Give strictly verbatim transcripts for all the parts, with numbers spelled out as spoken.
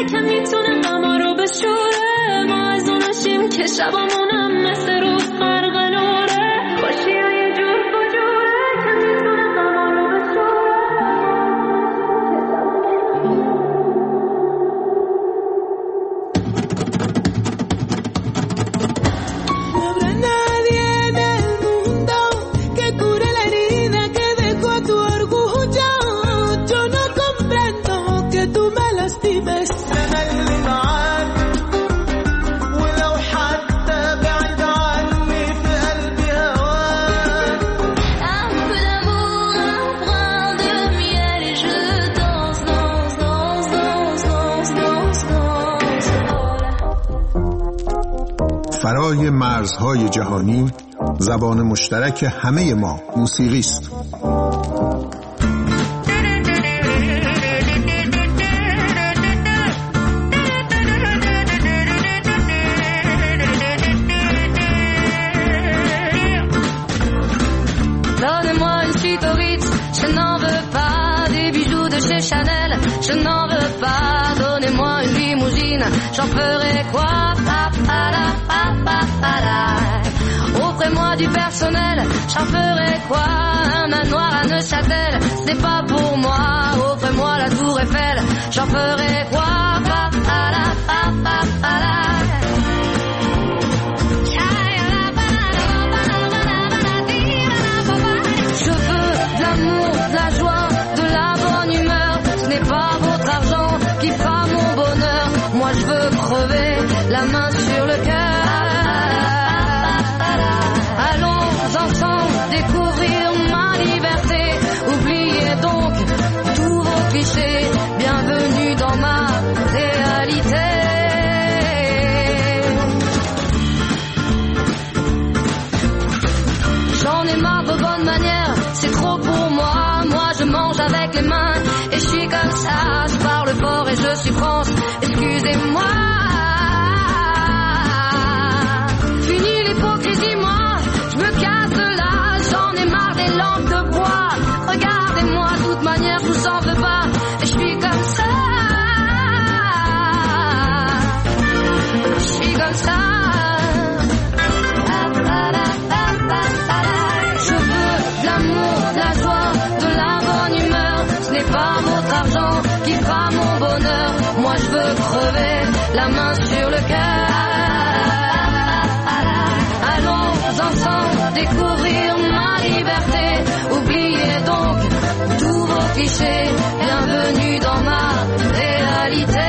که میتونه غما رو بشوره. ما از اوناشیم که شبامونم مثل روز غرق نوره. خوشی و یه جور بجوره که میتونه غما رو بشوره. فرای مرزهای جهانی زبان مشترک همه ما موسیقی است. Donnez-moi une suite au Ritz, je n'en veux pas. Des bijoux de chez Chanel, je n'en veux pas. Donnez-moi une limousine, j'en ferai quoi? Offrez-moi du personnel, j'en ferai quoi? Un manoir à Neuchâtel, ce n'est pas pour moi. Offrez-moi la tour Eiffel, j'en ferai quoi? Je veux de l'amour, de la joie, de la bonne humeur. Ce n'est pas votre argent qui fera mon bonheur. Moi je veux crever la main sur le cœur. Allons ensemble découvrir ma liberté. Oubliez donc tous vos clichés. Bienvenue dans ma réalité. J'en ai marre de vos bonnes manières, c'est trop pour moi. Moi je mange avec les mains et je suis comme ça. Je parle fort et je suis France, excusez-moi. Fini l'hypocrisie, moi je me casse de là. J'en ai marre des lampes de bois. Regardez-moi, de toute manière je vous en veux pas. Et je suis comme ça. Je suis comme ça. Je veux de l'amour, de la joie, de la bonne humeur. Ce n'est pas votre argent qui fera mon bonheur. Moi je veux crever la main sur le cœur. Allons ensemble découvrir ma liberté. Oubliez donc tous vos clichés. Bienvenue dans ma réalité.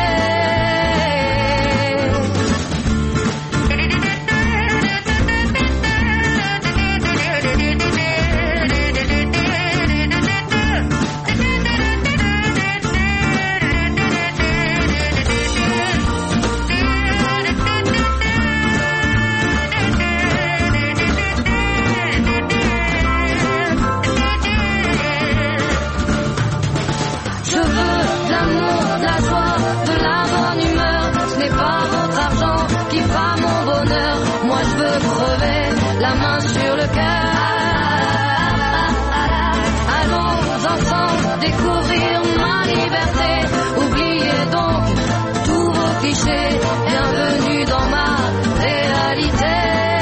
La main sur le cœur. Allons ensemble découvrir ma liberté. Oubliez donc tous vos clichés. Bienvenue dans ma réalité.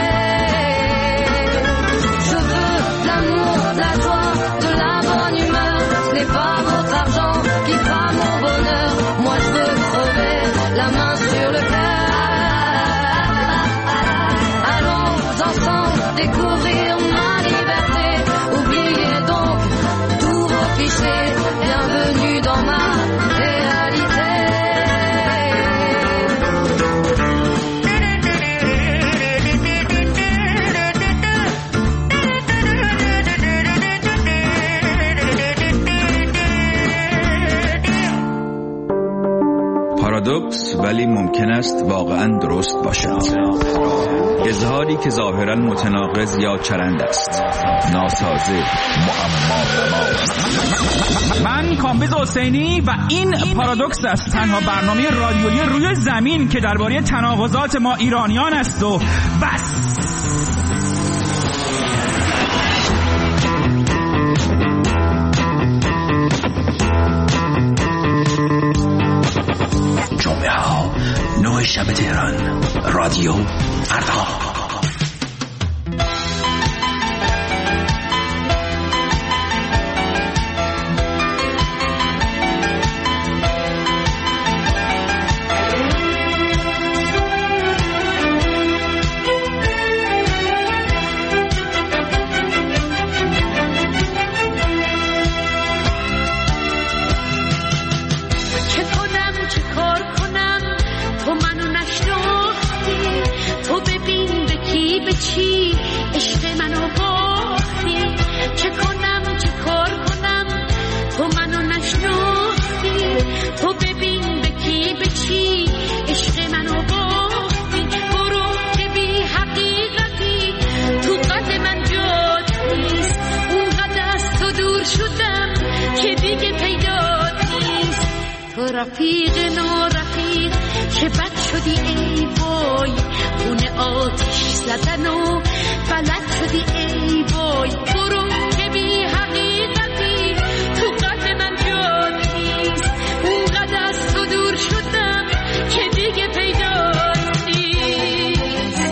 Je veux de l'amour, de la joie, de la bonne humeur. Ce n'est pas votre argent qui fera mon bonheur. Moi je veux crever la main sur le cœur. Découvrir ma liberté. Oubliez donc tous vos clichés. Bienvenue dans ma réalité. پارادوکس ولی ممکن است واقعا درست باشد. اظهاری که ظاهرا متناقض یا چرند است، ناسازه، معما. من کامبیز حسینی و این پارادوکس است، تنها برنامه رادیویی روی زمین که درباره تناقضات ما ایرانیان است و بس. جمعه ها نه شب تهران. رادیو فردا. رفیق نو رفیق چه بد شدی ای وای، خونه آتش زدن و فلک شدی ای وای. برو که بی حقیقتی تو قلب من جات نیست، اونقدر از تو دور شدم که دیگه پیدات نیست.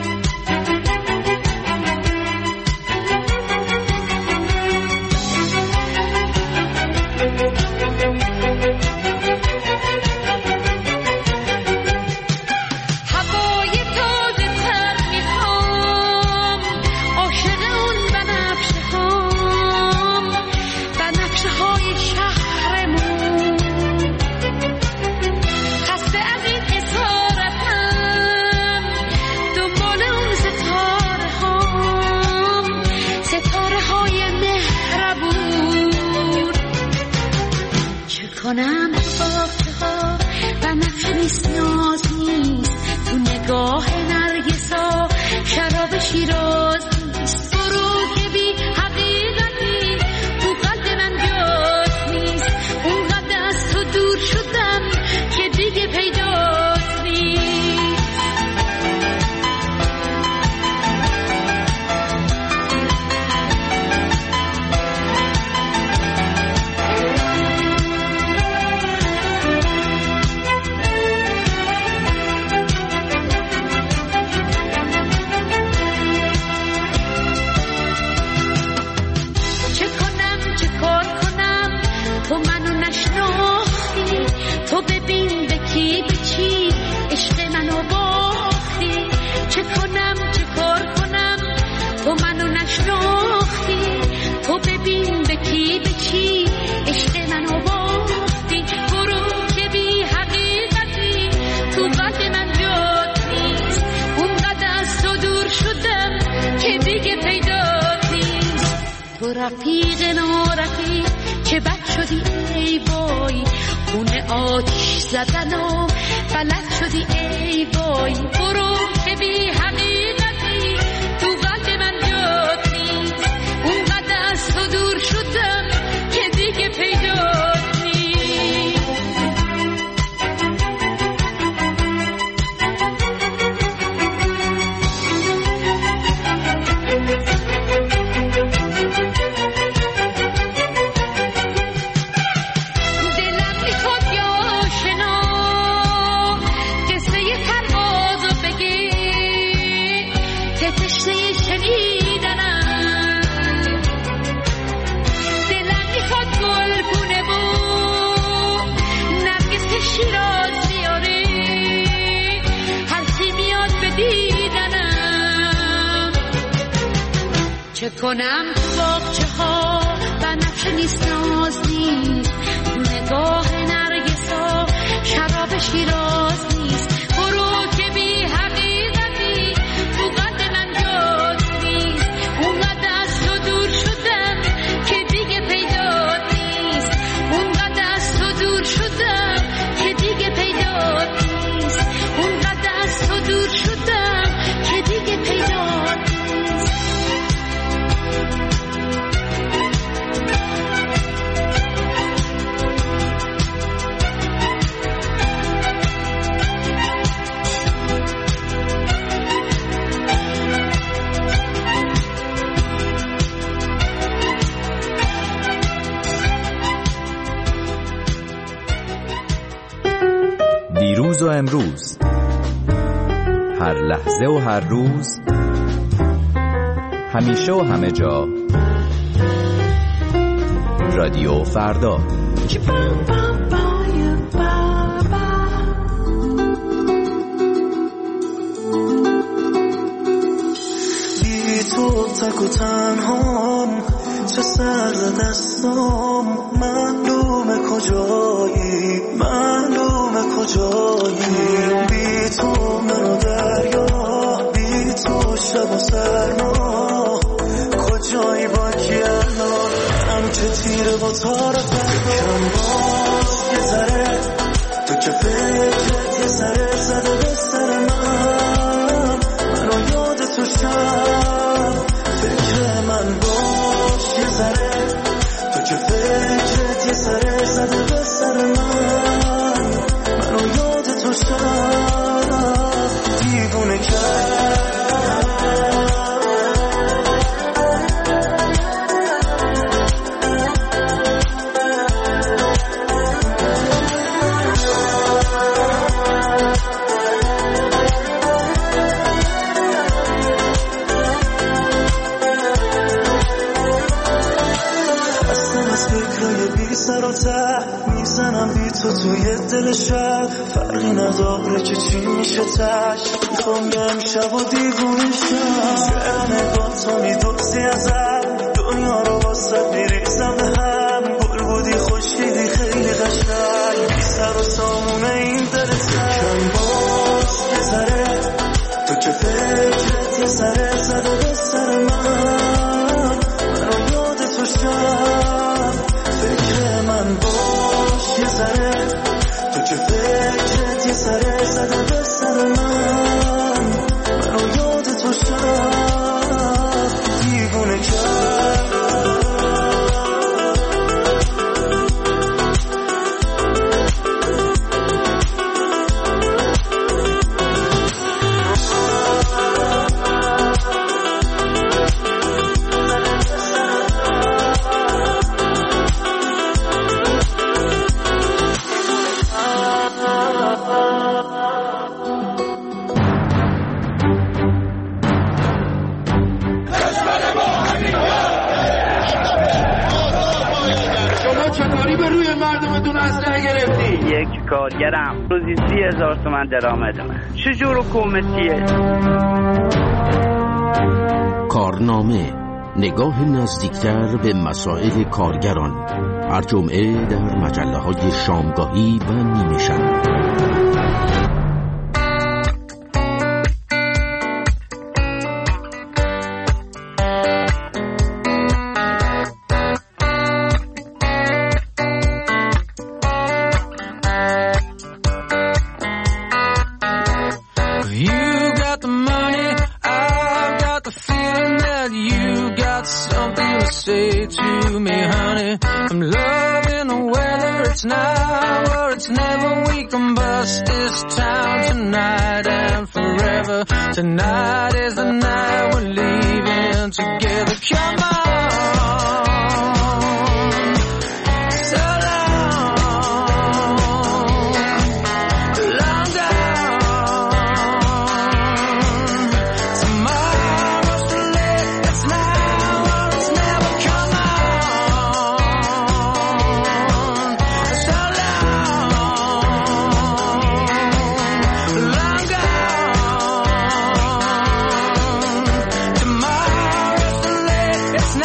کنم باخته ها و نفش نیست، ناز نیست تو نگاه نرگسا، شراب شیراز نیست. برو که بی حقیقتی تو قلب من جات نیست، اونقدر از تو دور شدم که دیگه پیدات نیست. تو ببین به کی به چی عشق منو باختی، چه کنم چه کار کنم تو منو نشناختی. تو ببین به کی به چی عشق منو باختی. برو که بی حقیقتی تو قلب من جات نیست، اونقدر از تو دور شدم که دیگه پیدات نیست. تو رفیق نو رفیق چه بد شدی ای وای، خونه آتش زدن و فلک شدی ای وای. برو که بی حقیقتی تو قلب من جات نیست، اونقدر از تو دور شدم که دیگه پیدات نیست. چه کنم تو باغچه ها و نفش نیست، ناز نیست تو نگاه نرگسا، شراب شیراز نیست. برو که بی حقیقتی تو قلب من جات نیست، اونقدر از تو دور شدم که دیگه پیدات نیست. اونقدر از تو دور شدم که دیگه پیدات نیست، اونقدر از تو دور شدم که دیگه پیدات نیست. دیروز و امروز، هر لحظه و هر روز، همیشه و همه جا، رادیو فردا. بی تو تک و تنهام، چه سر دستام، معلومه کجایی، معلومه کجایی. بی تو منو دریا، بی تو شب و سرما، کجایی با کی الان؟ هم که تیره با تار فکرم باز یه ذره، تو که فکرت یه ذره زده به سر من، منو یاد تو شب فکر من باش یه ذره، تو که فکرت یه ذره زده به سر من، منو یاد تو شب دیوونه کرد. میزنم بی تو توی دل شب، فرقی نداره که چی میشه تش، میخوام یه امشب و دیوونه شم. شعر نگاه تو میدوزی ازم، دنیا رو واسه میریزم به هم، گل بودی خوشیدی خیلی قشنگ، بی سر و سامونه این دل سکن باز یه ذره، تو که فکرت یه ذره زده به سر من، منو یاد تو شب فکر من باش یه ذره، تو که فکرت یه ذره زده به سر من، منو یاد تو شب دیوونه کرد. یک کارگرم روزی سی هزار تومن درآمد من، چجور حکومتیه؟ کارنامه، نگاه نزدیکتر به مسائل کارگران، هر جمعه در مجله های شامگاهی و نیمه شب. Tonight is the night we're leaving together. Come on, so long, long gone. Tomorrow's too late. It's now or it's never. Come on, so long, long gone. It's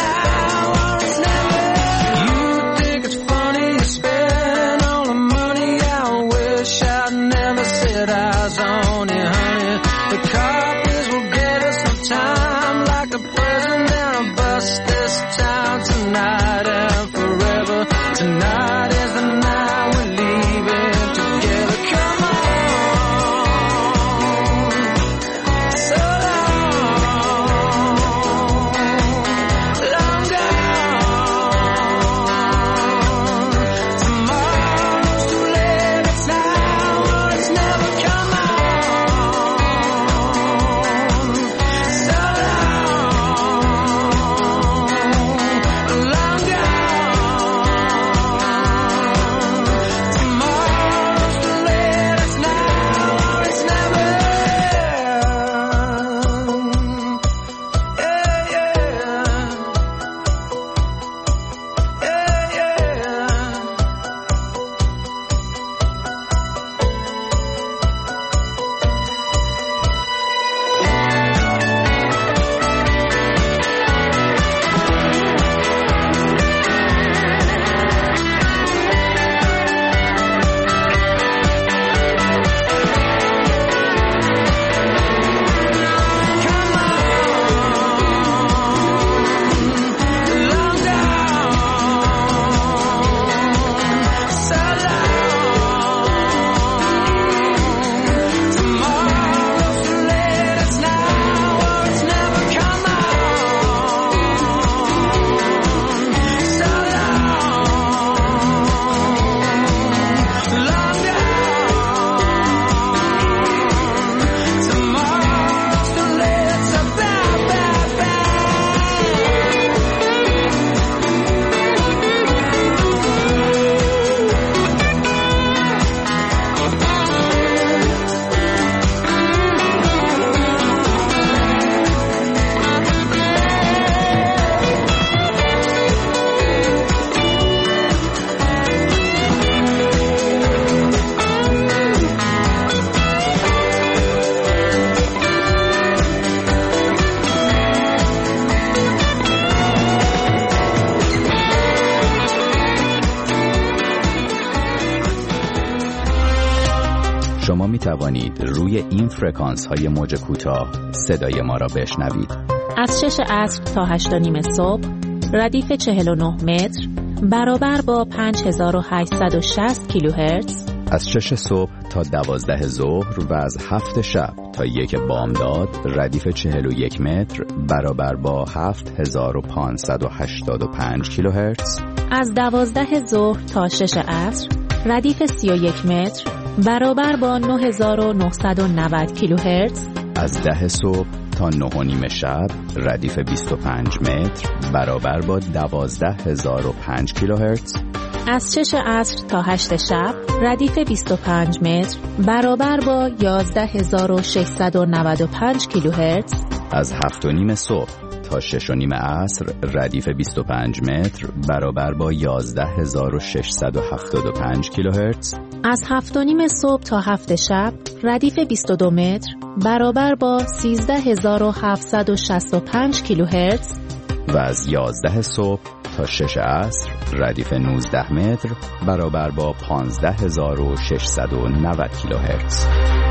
شما می توانید روی این فرکانس های موج کوتاه صدای ما را بشنوید. از شش عصر تا هشت و نیم صبح ردیف چهل و نه متر برابر با پنج هزار و هشتصد و شصت کیلوهرتز. از شش صبح تا دوازده ظهر و از هفت شب تا یک بامداد ردیف چهل و یک متر برابر با هفت هزار و پانصد و هشتاد و پنج کیلوهرتز. از دوازده ظهر تا شش عصر ردیف سی و یک متر برابر با نه هزار و نهصد و نود کیلوهرتز. از ده صبح تا نه و نیم شب ردیف بیست و پنج متر برابر با دوازده هزار و پنج کیلوهرتز. از شش عصر تا هشت شب ردیف بیست و پنج متر برابر با یازده هزار و ششصد و نود و پنج کیلوهرتز. از هفت و نیم صبح تا شش و نیم عصر ردیف بیست و پنج متر برابر با یازده هزار و ششصد و هفتاد و پنج کیلوهرتز. از هفت و نیم صبح تا هفت شب ردیف بیست و دو متر برابر با سیزده هزار و هفتصد و شصت و پنج کیلوهرتز. و از یازده صبح تا شش عصر ردیف نوزده متر برابر با پانزده هزار و ششصد و نود کیلوهرتز.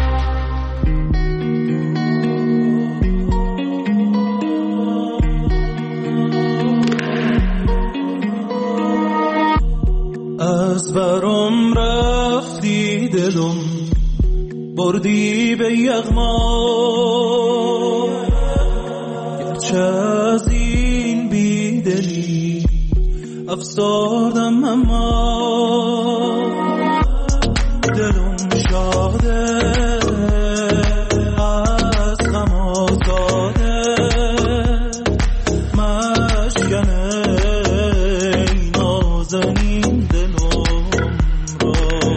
از برام رفتی دلم بردی به یغما، گرچه از این بیدلی افسردم اما دلم شاده از غم آزاده، مشکنه ای نازنین دلم را.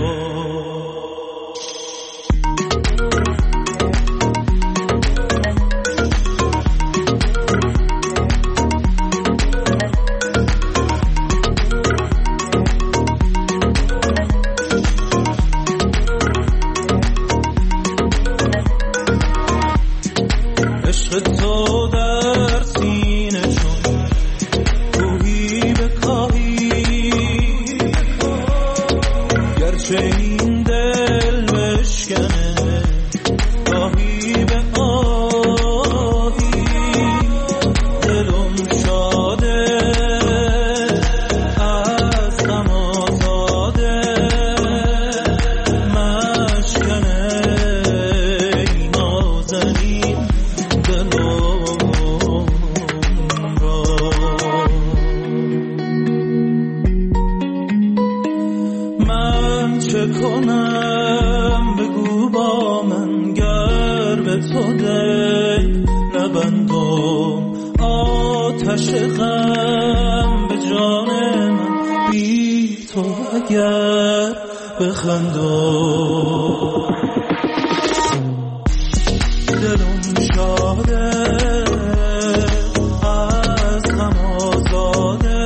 عشق تو در سینه چون روحی بکاهی، گرچه این دل بشکنه گاهی به آهی، دلم شاده از غم آزاده، مشکنه ای نازنین من چه کنم بگو با من، گر به تو دل نبندم آتش غم به جان من، بی تو اگر بخندم دلم شاده از غم آزاده،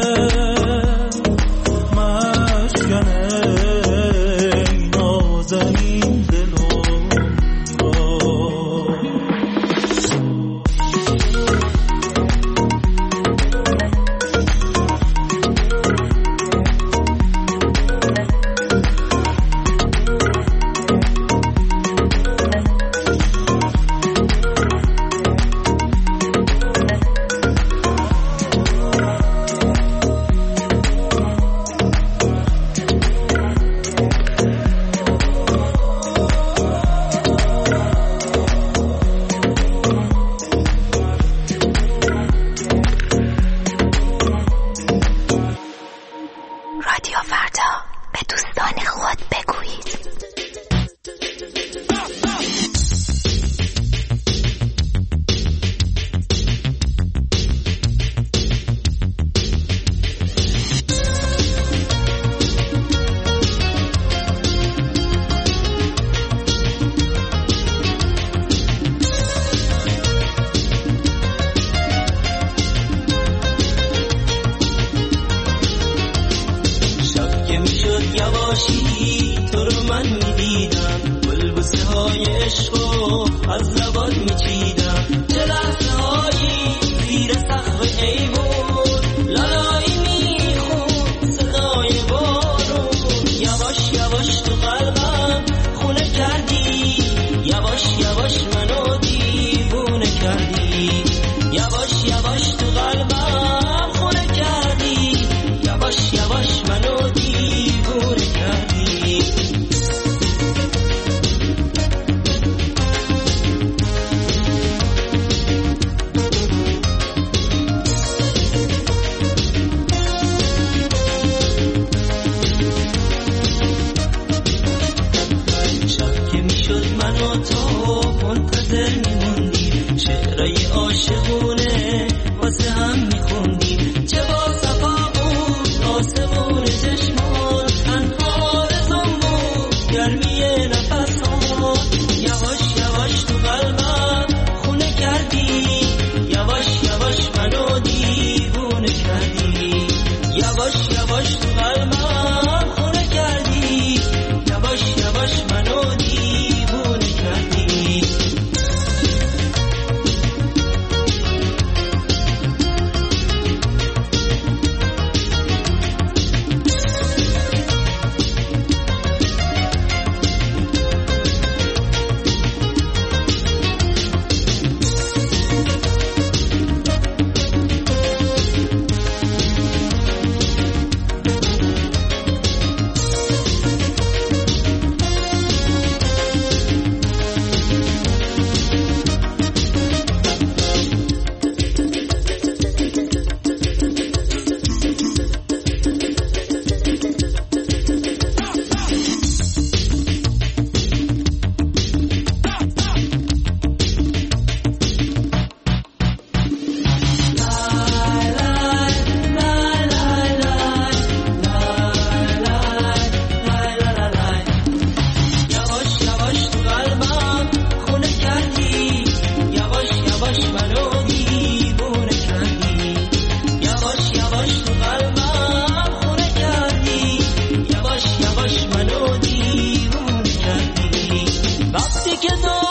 مشکنه ای نازنین دلم را. رادیو فردا، به دوستان خود بگویید. یواشی تو رو من میدیدم، بلبوسه های عشقو از لبان میچیدم، چه لحظه هایی زیر سقف ایوون لالایی میخون صدای بارون، یواش یواش تو قلبم خونه کردی و تو منتظر میموندیم، شعرهای عاشقونه واسه هم میخوندیم. چه با صفا بود آسمون چشمان، تنها رزم بود گرمی نفسات. یواش یواش تو قلبم خونه کردی، یواش یواش منو دیوونه کردی. یواش یواش تو قلبم خونه کردی، یواش یواش منو دیوونه کردی. que no